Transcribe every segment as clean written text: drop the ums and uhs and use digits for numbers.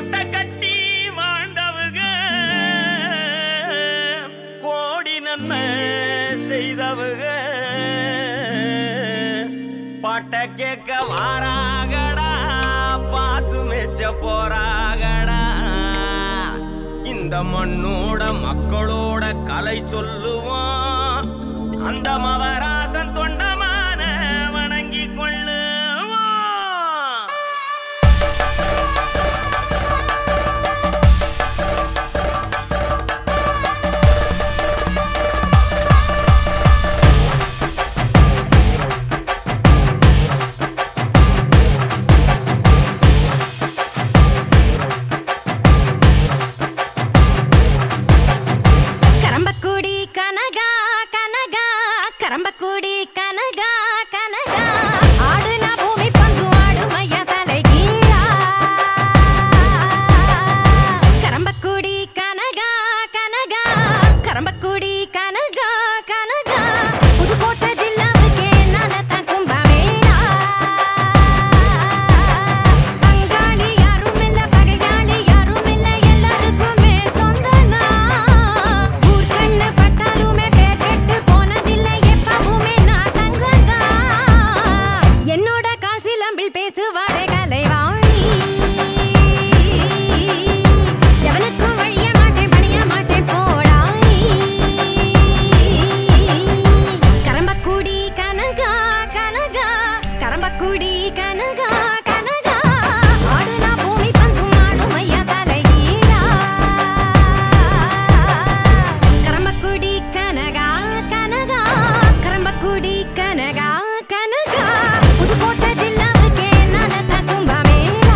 கொட்டை கட்டி வாழ்ந்தவுக கோடி நன்மை செய்தவுக பாட்ட கேட்க வாராகடா பார்த்து மெச்ச போறாகடா இந்த மண்ணோட மக்களோட கலை சொல்லுவோம் அந்த மவராசன் தொண்டமான வணங்கி கொள்ளுவோம். கரம்பக்குடி கனகா கனகா ஆடுனா பூமி பந்து ஆடும் ஐயா தலை கீழா கரம்பக்குடி கனகா கனகா கரம்பக்குடி கனகா கனகா புதுக்கோட்டை ஜில்லாவுக்கு நானத்தான் கும்பமேளா பங்காளி யாரும் இல்ல பகையாளி யாரும் இல்ல எல்லாருக்குமே சொந்தனா ஊர்கண்ணு பட்டாலுமே பேர் கெட்டு போனதில்லை என்னோட கால் சிலம்பில் பேசுவாடே கலைவாணி எவனுக்கும் வழிய மாட்டேன் பணிய மாட்டேன் போடாய் கரம்பக்குடி கனகா கனகா கரம்பக்குடி கனகா கனகா ஆடுனா பூமி பந்தும் ஆடும் ஐயா தலைகீழா கரம்பக்குடி கனகா கனகா கரம்பக்குடி கனகா கனகா புதுக்கோட்டை ஜில்லாவுக்கு நானத்தான் கும்பமேளா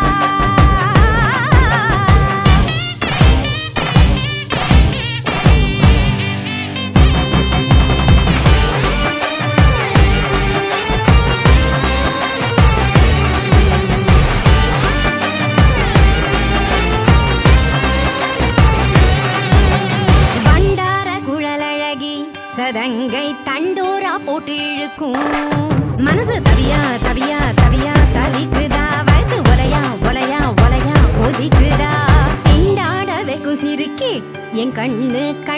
வண்டார குழலழகி சதங்கை தண்டோரா போட்டு இழுக்கும் மனசு தவியா தவியா தவியா தவிக்குதா வயசு ஒலையா ஒலையா ஒலையா ஒதிக்குதா திண்டாட வெக்கும் சிரிக்கி என் கண்ணு